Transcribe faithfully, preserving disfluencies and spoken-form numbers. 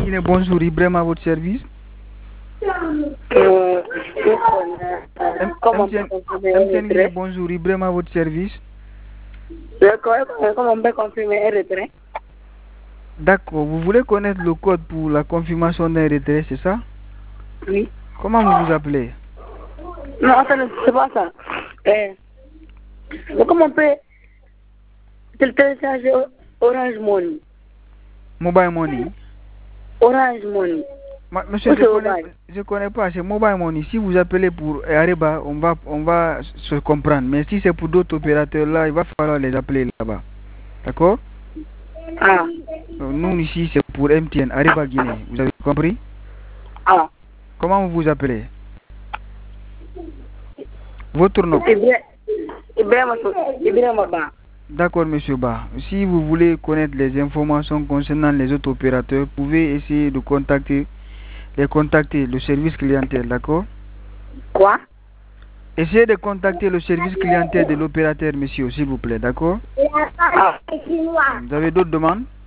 Guinée, bonjour, Ibrahim à votre service. Euh, comment M T N Guinée, bonjour, Ibrahim à votre service. Comment on peut confirmer un retrait? D'accord, vous voulez connaître le code pour la confirmation d'un retrait, c'est ça? Oui. Comment vous vous appelez? Non, attendez, c'est pas ça. Euh, comment on peut télécharger Orange Money? Mobile Money. Orange Money. Ma, monsieur, je connais, je connais pas, c'est Mobile Money. Si vous appelez pour Ariba, on va, on va se comprendre. Mais si c'est pour d'autres opérateurs là, il va falloir les appeler là-bas. D'accord? Ah. Nous ici, c'est pour M T N, Ariba Guinée. Vous avez compris? Ah. Comment vous vous appelez? Votre nom? D'accord, monsieur Ba. Si vous voulez connaître les informations concernant les autres opérateurs, vous pouvez essayer de contacter, les contacter, le service clientèle, d'accord? Quoi? Essayez de contacter le service clientèle de l'opérateur, monsieur, s'il vous plaît, d'accord? Ah. Vous avez d'autres demandes?